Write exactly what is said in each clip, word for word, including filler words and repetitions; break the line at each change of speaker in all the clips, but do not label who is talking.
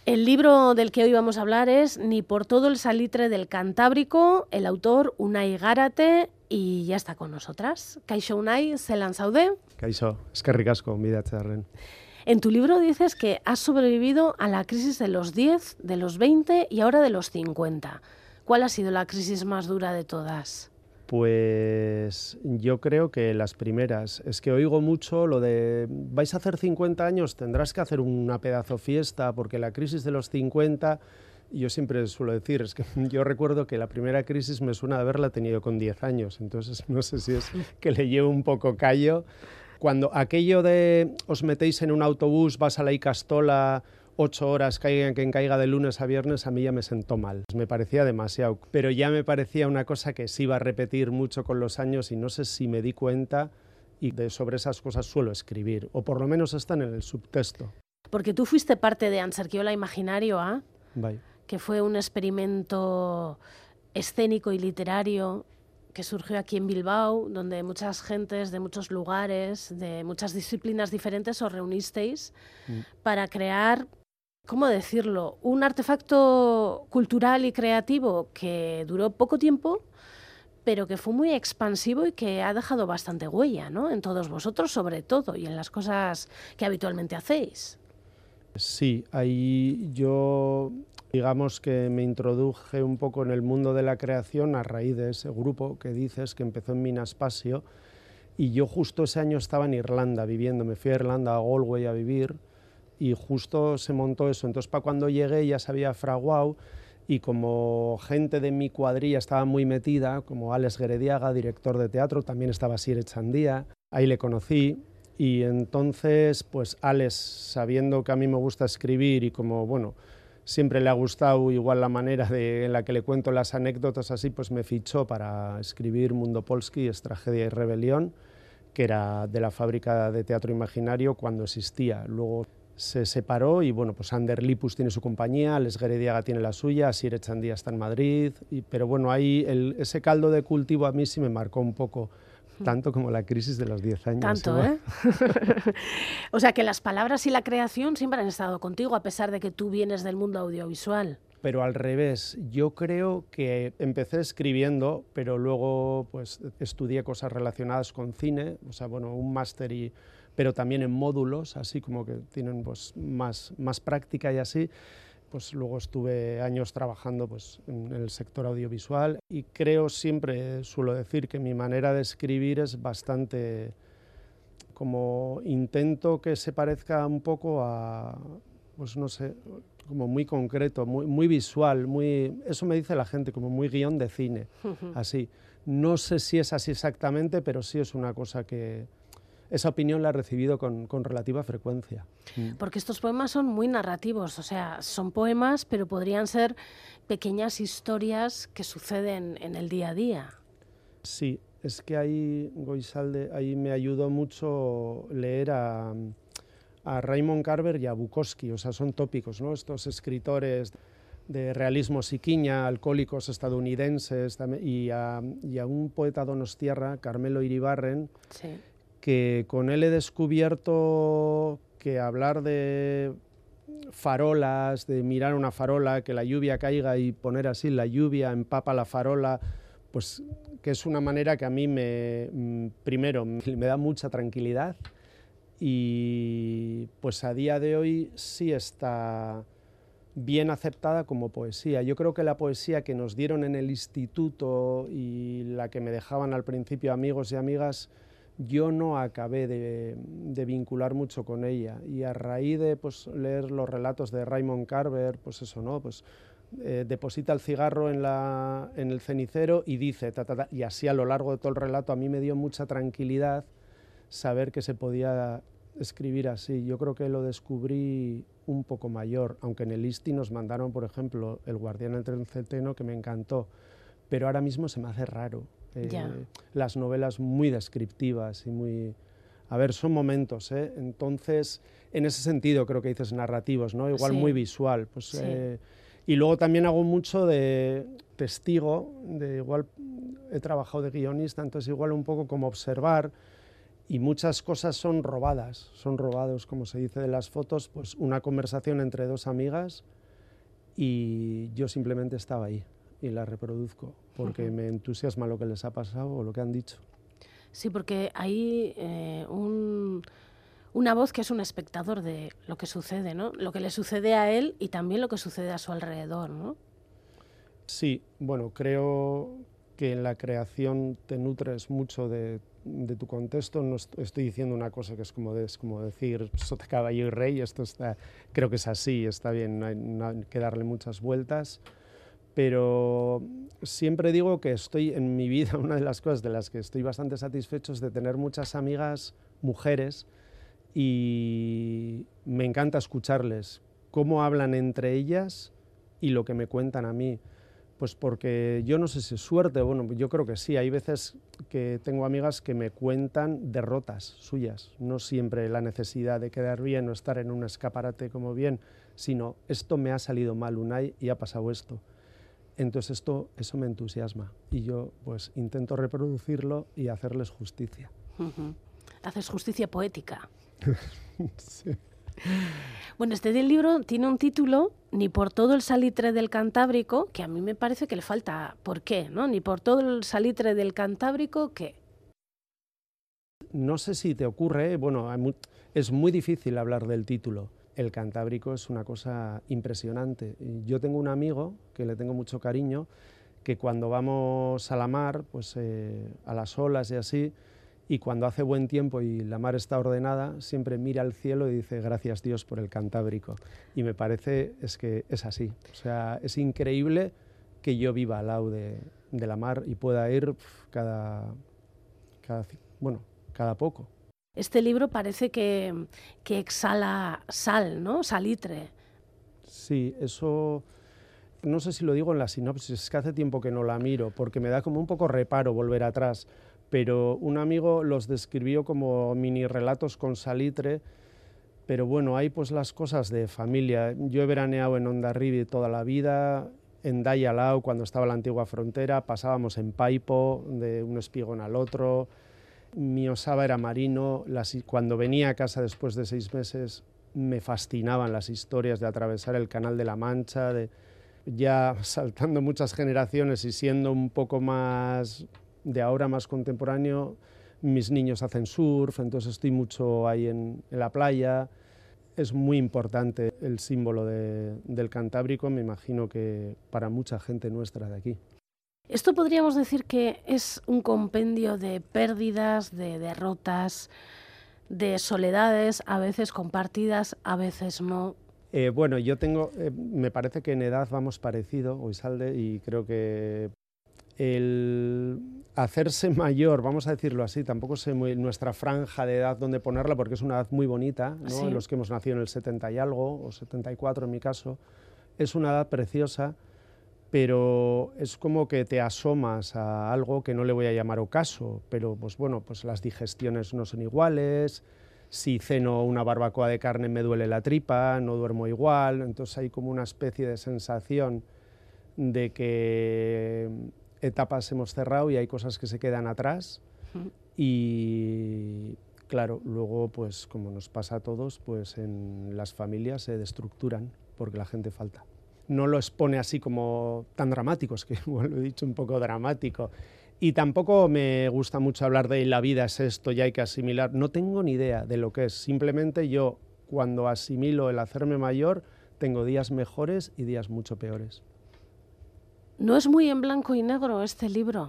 El libro del que hoy vamos a hablar es Ni por todo el salitre del Cantábrico, el autor Unai Gárate, y ya está con nosotras. Kaixo Unai, zelan zaude?
Kaixo, eskerrik asko, bidatzearren.
En tu libro dices que has sobrevivido a la crisis de los diez, de los veinte y ahora de los cincuenta. ¿Cuál ha sido la crisis más dura de todas?
Pues yo creo que las primeras. Es que oigo mucho lo de vais a hacer cincuenta años, tendrás que hacer una pedazo fiesta, porque la crisis de los cincuenta, yo siempre suelo decir, es que yo recuerdo que la primera crisis me suena de haberla tenido con diez años, entonces no sé si es que le llevo un poco callo. Cuando aquello de os metéis en un autobús, vas a la Icastola, ocho horas, caiga quien caiga de lunes a viernes, a mí ya me sentó mal. Me parecía demasiado, pero ya me parecía una cosa que se iba a repetir mucho con los años y no sé si me di cuenta, y de sobre esas cosas suelo escribir, o por lo menos están en el subtexto.
Porque tú fuiste parte de Antzerkiola Imaginarioa,
Bye.
que fue un experimento escénico y literario que surgió aquí en Bilbao, donde muchas gentes de muchos lugares, de muchas disciplinas diferentes os reunisteis mm. para crear, ¿cómo decirlo?, un artefacto cultural y creativo que duró poco tiempo, pero que fue muy expansivo y que ha dejado bastante huella, ¿no?, en todos vosotros sobre todo y en las cosas que habitualmente hacéis.
Sí, ahí yo, digamos que me introduje un poco en el mundo de la creación a raíz de ese grupo que dices, que empezó en Minaspasio, y yo justo ese año estaba en Irlanda viviendo, me fui a Irlanda, a Galway, a vivir, y justo se montó eso. Entonces, para cuando llegué ya se había fraguado, y como gente de mi cuadrilla estaba muy metida, como Alex Gerediaga, director de teatro, también estaba Sire Chandía, ahí le conocí. Y entonces, pues Alex, sabiendo que a mí me gusta escribir y como, bueno, siempre le ha gustado igual la manera de, en la que le cuento las anécdotas así, pues me fichó para escribir Mundo Polski, Es tragedia y rebelión, que era de la fábrica de teatro imaginario cuando existía. Luego se separó y, bueno, pues Ander Lipus tiene su compañía, Alex Gerediaga tiene la suya, Sire Chandía está en Madrid, y, pero bueno, ahí el, ese caldo de cultivo a mí sí me marcó un poco. Tanto como la crisis de los diez años.
Tanto, ¿eh? O sea, que las palabras y la creación siempre han estado contigo, a pesar de que tú vienes del mundo audiovisual.
Pero al revés, yo creo que empecé escribiendo, pero luego pues estudié cosas relacionadas con cine, o sea, bueno, un máster, y, pero también en módulos, así como que tienen pues más, más práctica y así. Pues luego estuve años trabajando pues, en el sector audiovisual y creo, siempre suelo decir que mi manera de escribir es bastante, como intento que se parezca un poco a, pues no sé, como muy concreto, muy, muy visual, muy, eso me dice la gente, como muy guión de cine, uh-huh. Así. No sé si es así exactamente, pero sí es una cosa que... Esa opinión la he recibido con, con relativa frecuencia.
Porque estos poemas son muy narrativos, o sea, son poemas, pero podrían ser pequeñas historias que suceden en el día a día.
Sí, es que ahí, Goizalde, ahí me ayudó mucho leer a, a Raymond Carver y a Bukowski, o sea, son tópicos, ¿no? Estos escritores de realismo siquiña, alcohólicos estadounidenses, y a, y a un poeta donostiarra, Carmelo Iribarren, sí. Que con él he descubierto que hablar de farolas, de mirar una farola, que la lluvia caiga y poner así la lluvia empapa la farola, pues que es una manera que a mí me, primero, me da mucha tranquilidad y pues a día de hoy sí está bien aceptada como poesía. Yo creo que la poesía que nos dieron en el instituto y la que me dejaban al principio amigos y amigas, yo no acabé de, de vincular mucho con ella, y a raíz de pues, leer los relatos de Raymond Carver, pues eso, ¿no? Pues, eh, deposita el cigarro en, la, en el cenicero y dice, ta, ta, ta, y así a lo largo de todo el relato a mí me dio mucha tranquilidad saber que se podía escribir así. Yo creo que lo descubrí un poco mayor, aunque en el ISTI nos mandaron, por ejemplo, El guardián entre el centeno, que me encantó, pero ahora mismo se me hace raro. Eh, las novelas muy descriptivas y muy... A ver, son momentos, ¿eh? Entonces, en ese sentido creo que dices narrativos, ¿no? Igual sí. Muy visual. Pues, sí. eh, y luego también hago mucho de testigo, de igual he trabajado de guionista, entonces igual un poco como observar y muchas cosas son robadas, son robados, como se dice de las fotos, pues una conversación entre dos amigas y yo simplemente estaba ahí y la reproduzco porque uh-huh. me entusiasma lo que les ha pasado o lo que han dicho.
Sí, porque hay eh, un, una voz que es un espectador de lo que sucede, ¿no? Lo que le sucede a él y también lo que sucede a su alrededor, ¿no?
Sí, bueno, creo que en la creación te nutres mucho de, de tu contexto. No estoy diciendo una cosa que es como, de, es como decir sota, caballo y rey, esto está, creo que es así, está bien, no hay, no hay que darle muchas vueltas, pero siempre digo que estoy en mi vida, una de las cosas de las que estoy bastante satisfecho es de tener muchas amigas mujeres y me encanta escucharles, cómo hablan entre ellas y lo que me cuentan a mí. Pues porque yo no sé si es suerte, bueno, yo creo que sí, hay veces que tengo amigas que me cuentan derrotas suyas, no siempre la necesidad de quedar bien o estar en un escaparate como bien, sino esto me ha salido mal, Unai, y ha pasado esto. Entonces esto, eso me entusiasma y yo pues intento reproducirlo y hacerles justicia.
Uh-huh. Haces justicia poética.
Sí.
Bueno, este libro tiene un título, Ni por todo el salitre del Cantábrico, que a mí me parece que le falta ¿por qué? ¿No? Ni por todo el salitre del Cantábrico, ¿qué?
No sé si te ocurre, bueno, es muy difícil hablar del título. El Cantábrico es una cosa impresionante. Yo tengo un amigo, que le tengo mucho cariño, que cuando vamos a la mar, pues eh, a las olas y así, y cuando hace buen tiempo y la mar está ordenada, siempre mira al cielo y dice gracias Dios por el Cantábrico. Y me parece es que es así. O sea, es increíble que yo viva al lado de, de la mar y pueda ir cada, cada, bueno, cada poco.
Este libro parece que, que exhala sal, ¿no? Salitre.
Sí, eso... No sé si lo digo en la sinopsis, es que hace tiempo que no la miro, porque me da como un poco reparo volver atrás. Pero un amigo los describió como mini relatos con salitre, pero bueno, hay pues las cosas de familia. Yo he veraneado en Hondarribia toda la vida, en Dayalao cuando estaba la antigua frontera, pasábamos en Paipo, de un espigón al otro, mi osaba era marino, las, cuando venía a casa después de seis meses me fascinaban las historias de atravesar el Canal de la Mancha, de, ya saltando muchas generaciones y siendo un poco más... de ahora más contemporáneo, mis niños hacen surf, entonces estoy mucho ahí en, en la playa. Es muy importante el símbolo de, del Cantábrico, me imagino que para mucha gente nuestra de aquí.
Esto podríamos decir que es un compendio de pérdidas, de derrotas, de soledades, a veces compartidas, a veces no.
Eh, bueno, yo tengo, eh, me parece que en edad vamos parecido, Goizalde, y creo que el hacerse mayor, vamos a decirlo así, tampoco sé muy nuestra franja de edad dónde ponerla porque es una edad muy bonita, ¿no? Sí. Los que hemos nacido en el setenta y algo, o setenta y cuatro en mi caso, es una edad preciosa, pero es como que te asomas a algo que no le voy a llamar ocaso, pero pues bueno, pues las digestiones no son iguales, si ceno una barbacoa de carne me duele la tripa, no duermo igual, entonces hay como una especie de sensación de que etapas hemos cerrado y hay cosas que se quedan atrás uh-huh. Y claro, luego pues como nos pasa a todos, pues en las familias se destructuran porque la gente falta. No lo expone así como tan dramático, es que igual lo he dicho un poco dramático. Y tampoco me gusta mucho hablar de la vida es esto y hay que asimilar. No tengo ni idea de lo que es. Simplemente yo cuando asimilo el hacerme mayor tengo días mejores y días mucho peores.
No es muy en blanco y negro este libro,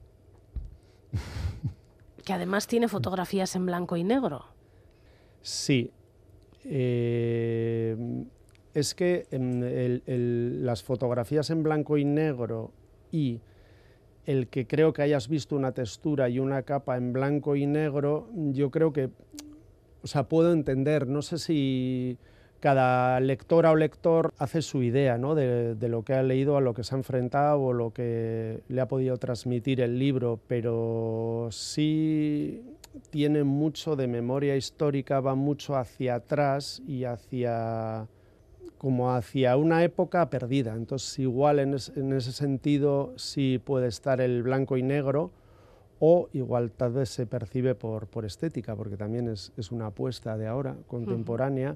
que además tiene fotografías en blanco y negro.
Sí, eh, es que el, el, las fotografías en blanco y negro y el que creo que hayas visto una textura y una capa en blanco y negro, yo creo que, o sea, puedo entender, no sé si... Cada lectora o lector hace su idea, ¿no? de, de lo que ha leído, a lo que se ha enfrentado o lo que le ha podido transmitir el libro, pero sí tiene mucho de memoria histórica, va mucho hacia atrás y hacia, como hacia una época perdida. Entonces igual en, es, en ese sentido sí puede estar el blanco y negro o igual tal vez se percibe por, por estética, porque también es, es una apuesta de ahora, contemporánea, uh-huh.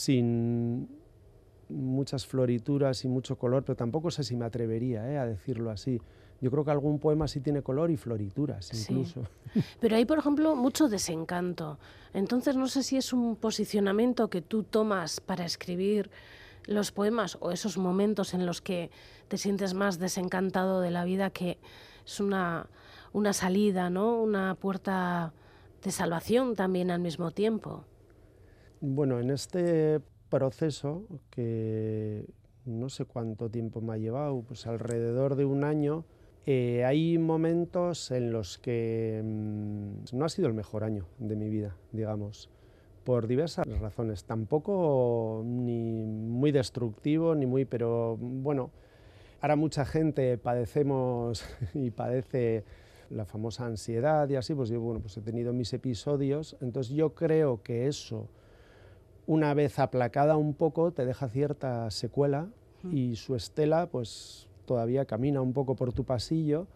sin muchas florituras y mucho color, pero tampoco sé si me atrevería eh, a decirlo así. Yo creo que algún poema sí tiene color y florituras incluso.
Sí. Pero hay, por ejemplo, mucho desencanto. Entonces no sé si es un posicionamiento que tú tomas para escribir los poemas o esos momentos en los que te sientes más desencantado de la vida, que es una, una salida, ¿no? Una puerta de salvación también al mismo tiempo.
Bueno, en este proceso, que no sé cuánto tiempo me ha llevado, pues alrededor de un año, eh, hay momentos en los que mmm, no ha sido el mejor año de mi vida, digamos, por diversas razones. Tampoco ni muy destructivo, ni muy, pero bueno, ahora mucha gente padecemos y padece la famosa ansiedad y así, pues yo bueno, pues he tenido mis episodios, entonces yo creo que eso, una vez aplacada un poco, te deja cierta secuela y su estela pues todavía camina un poco por tu pasillo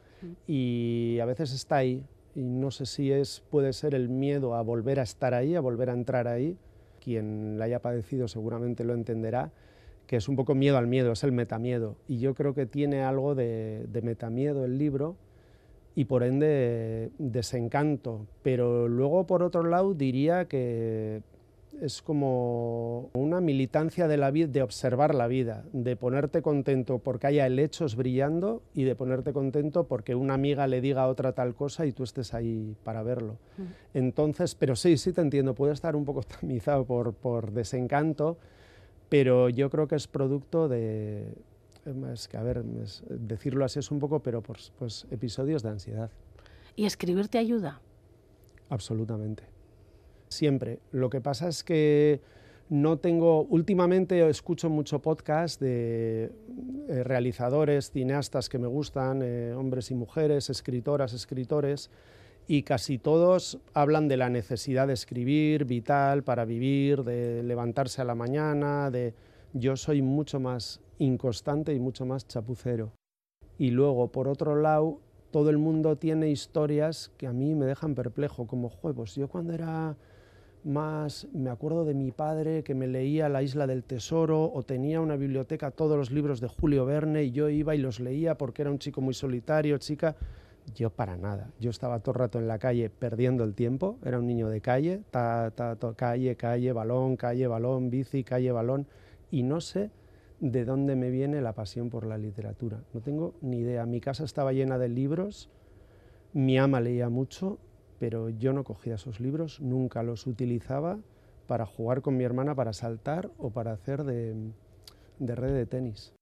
y a veces está ahí y no sé si es, puede ser el miedo a volver a estar ahí, a volver a entrar ahí. Quien la haya padecido seguramente lo entenderá, que es un poco miedo al miedo, es el metamiedo, y yo creo que tiene algo de, de metamiedo el libro y por ende desencanto, pero luego por otro lado diría que es como una militancia de la vida, de observar la vida, de ponerte contento porque haya helechos brillando y de ponerte contento porque una amiga le diga a otra tal cosa y tú estés ahí para verlo. Mm. Entonces, pero sí, sí te entiendo, puede estar un poco tamizado por, por desencanto, pero yo creo que es producto de, es que a ver, es, decirlo así es un poco, pero pues, pues episodios de ansiedad.
¿Y escribir te ayuda?
Absolutamente. Siempre. Lo que pasa es que no tengo, últimamente escucho mucho podcast de eh, realizadores, cineastas que me gustan, eh, hombres y mujeres, escritoras, escritores, y casi todos hablan de la necesidad de escribir, vital para vivir, de levantarse a la mañana, de... Yo soy mucho más inconstante y mucho más chapucero. Y luego, por otro lado, todo el mundo tiene historias que a mí me dejan perplejo, como, joder, pues yo cuando era más, me acuerdo de mi padre que me leía La isla del tesoro o tenía una biblioteca, todos los libros de Julio Verne y yo iba y los leía porque era un chico muy solitario, chica. Yo para nada, yo estaba todo el rato en la calle perdiendo el tiempo, era un niño de calle, ta, ta, ta, calle, calle, balón, calle, balón, bici, calle, balón, y no sé de dónde me viene la pasión por la literatura, no tengo ni idea. Mi casa estaba llena de libros, mi ama leía mucho, pero yo no cogía esos libros, nunca los utilizaba para jugar con mi hermana, para saltar o para hacer de, de red de tenis.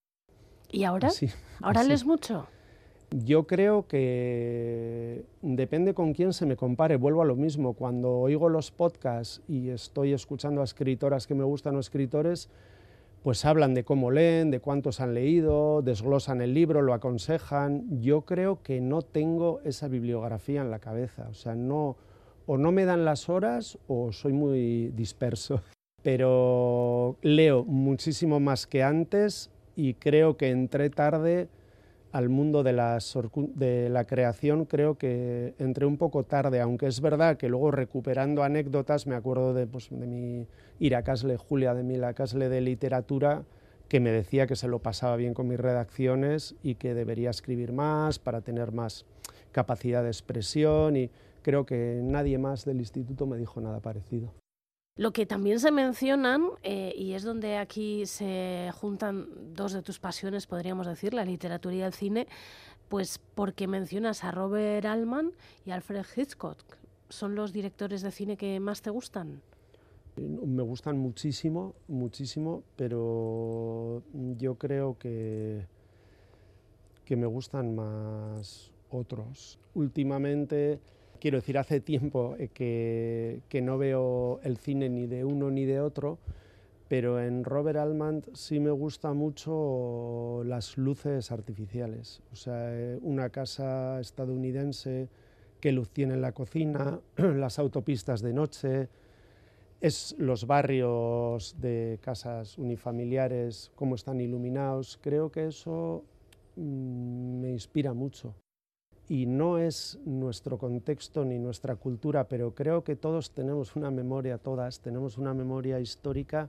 ¿Y ahora?
Así,
¿Ahora
así.
lees mucho?
Yo creo que depende con quién se me compare, vuelvo a lo mismo, cuando oigo los podcasts y estoy escuchando a escritoras que me gustan o escritores, pues hablan de cómo leen, de cuántos han leído, desglosan el libro, lo aconsejan. Yo creo que no tengo esa bibliografía en la cabeza, o sea, no, o no me dan las horas o soy muy disperso. Pero leo muchísimo más que antes y creo que entré tarde al mundo de la, de la creación, creo que entré un poco tarde, aunque es verdad que luego recuperando anécdotas me acuerdo de, pues, de mi Iracasle, Julia de mi Iracasle de literatura, que me decía que se lo pasaba bien con mis redacciones y que debería escribir más para tener más capacidad de expresión, y creo que nadie más del instituto me dijo nada parecido.
Lo que también se mencionan, eh, y es donde aquí se juntan dos de tus pasiones, podríamos decir, la literatura y el cine, pues porque mencionas a Robert Altman y Alfred Hitchcock. ¿Son los directores de cine que más te gustan?
Me gustan muchísimo, muchísimo, pero yo creo que, que me gustan más otros. Últimamente... Quiero decir, hace tiempo que, que no veo el cine ni de uno ni de otro, pero en Robert Altman sí me gusta mucho las luces artificiales. O sea, una casa estadounidense, qué luz tiene en la cocina, las autopistas de noche, es los barrios de casas unifamiliares, cómo están iluminados. Creo que eso mmm, me inspira mucho. y no es nuestro contexto ni nuestra cultura, pero creo que todos tenemos una memoria, todas tenemos una memoria histórica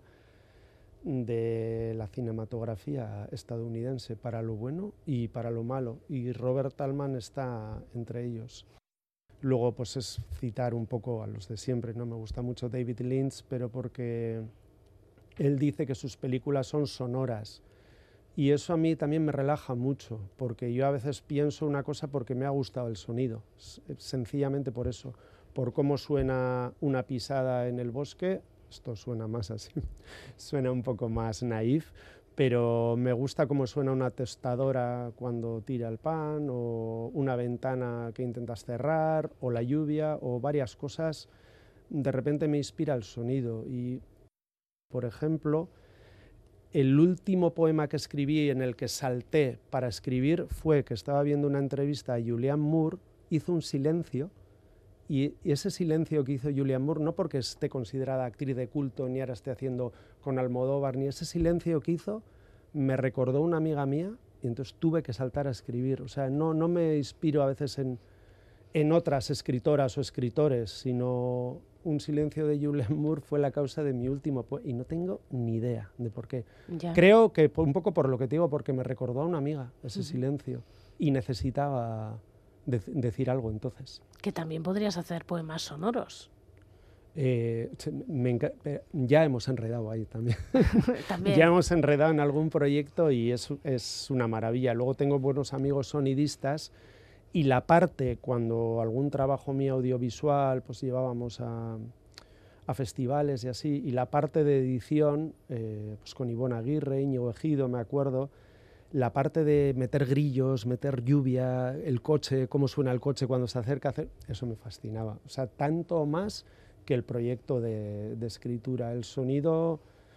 de la cinematografía estadounidense, para lo bueno y para lo malo, y Robert Altman está entre ellos. Luego pues es citar un poco a los de siempre, ¿no? Me gusta mucho David Lynch, pero porque él dice que sus películas son sonoras, y eso a mí también me relaja mucho, porque yo a veces pienso una cosa porque me ha gustado el sonido, sencillamente por eso, por cómo suena una pisada en el bosque. Esto suena más así, suena un poco más naif, pero me gusta cómo suena una tostadora cuando tira el pan, o una ventana que intentas cerrar, o la lluvia, o varias cosas. De repente me inspira el sonido. Y, por ejemplo, el último poema que escribí, en el que salté para escribir, fue que estaba viendo una entrevista a Julianne Moore, hizo un silencio. Y ese silencio que hizo Julianne Moore, no porque esté considerada actriz de culto, ni ahora esté haciendo con Almodóvar, ni ese silencio que hizo, me recordó una amiga mía, y entonces tuve que saltar a escribir. O sea, no, no me inspiro a veces en, en otras escritoras o escritores, sino un silencio de Julianne Moore fue la causa de mi último poema, y no tengo ni idea de por qué. Ya. Creo que un poco por lo que te digo, porque me recordó a una amiga ese uh-huh. silencio, y necesitaba de, decir algo entonces.
Que también podrías hacer poemas sonoros.
Eh, me ya hemos enredado ahí también. también. Ya hemos enredado en algún proyecto y es, es una maravilla. Luego tengo buenos amigos sonidistas, y la parte, cuando algún trabajo mío audiovisual, pues llevábamos a, a festivales y así, y la parte de edición, eh, pues con Ivonne Aguirre, Íñigo Ejido, me acuerdo, la parte de meter grillos, meter lluvia, el coche, cómo suena el coche cuando se acerca, eso me fascinaba. O sea, tanto más que el proyecto de, de escritura. El sonido,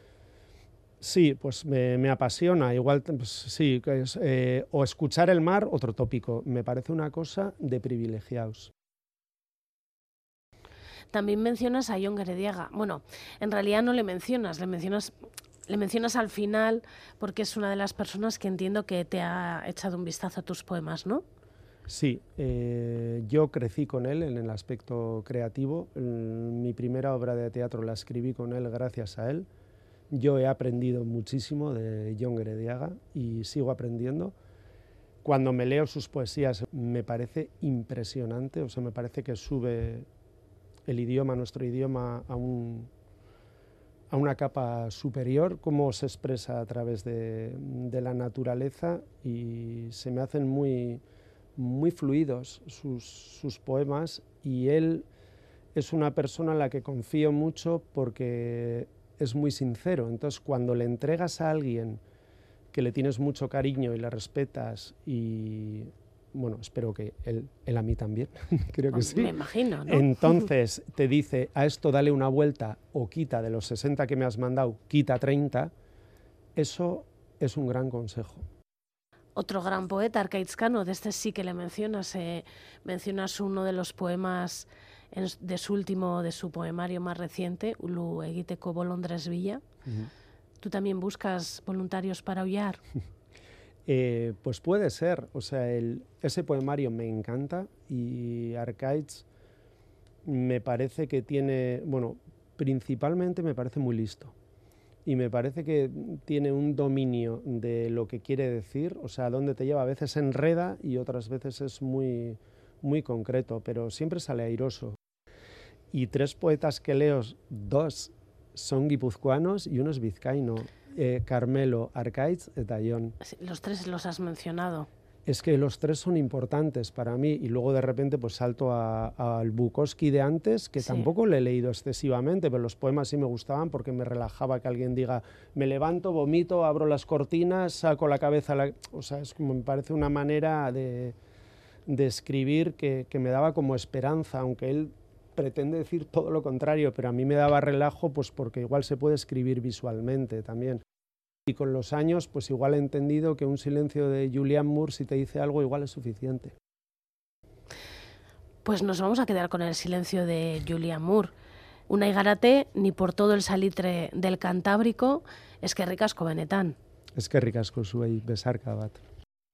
sí, pues me, me apasiona. Igual, pues, sí, que es, eh, o escuchar el mar, otro tópico. Me parece una cosa de privilegiados.
También mencionas a Jon Garediaga. Bueno, en realidad no le mencionas, le mencionas... Le mencionas al final porque es una de las personas que entiendo que te ha echado un vistazo a tus poemas, ¿no?
Sí, eh, yo crecí con él en el aspecto creativo. En mi primera obra de teatro la escribí con él gracias a él. Yo he aprendido muchísimo de Jon Garediaga y sigo aprendiendo. Cuando me leo sus poesías me parece impresionante, o sea, me parece que sube el idioma, nuestro idioma, a un... a una capa superior, cómo se expresa a través de, de la naturaleza, y se me hacen muy, muy fluidos sus, sus poemas, y él es una persona en la que confío mucho porque es muy sincero. Entonces, cuando le entregas a alguien que le tienes mucho cariño y le respetas, y bueno, espero que él, él a mí también, creo que sí.
Me imagino, ¿no?
Entonces te dice, a esto dale una vuelta, o quita de los sesenta que me has mandado, quita treinta, eso es un gran consejo.
Otro gran poeta, Arkaitz Cano, de este sí que le mencionas, eh, mencionas uno de los poemas en, de su último, de su poemario más reciente, Ulu egiteko bolondres bila. Uh-huh. ¿Tú también buscas voluntarios para aullar?
Eh, pues puede ser, o sea, el, ese poemario me encanta, y Arkaitz me parece que tiene, bueno, principalmente me parece muy listo, y me parece que tiene un dominio de lo que quiere decir, o sea, dónde te lleva, a veces enreda y otras veces es muy, muy concreto, pero siempre sale airoso. Y tres poetas que leo, dos son guipuzcoanos y uno es vizcaíno. Eh, Carmelo, Arkaitz y Jon.
Los tres los has mencionado.
Es que los tres son importantes para mí, y luego de repente pues salto al Bukowski de antes, que sí. Tampoco le he leído excesivamente, pero los poemas sí me gustaban porque me relajaba que alguien diga, me levanto, vomito, abro las cortinas, saco la cabeza, la... o sea, es como, me parece una manera de, de escribir que, que me daba como esperanza, aunque él pretende decir todo lo contrario, pero a mí me daba relajo, pues porque igual se puede escribir visualmente también. Y con los años, pues igual he entendido que un silencio de Julianne Moore, si te dice algo, igual es suficiente.
Pues nos vamos a quedar con el silencio de Julianne Moore. Una igarate, ni por todo el salitre del Cantábrico, eskerrik asko benetan.
Eskerrik asko zuei, besarka bat.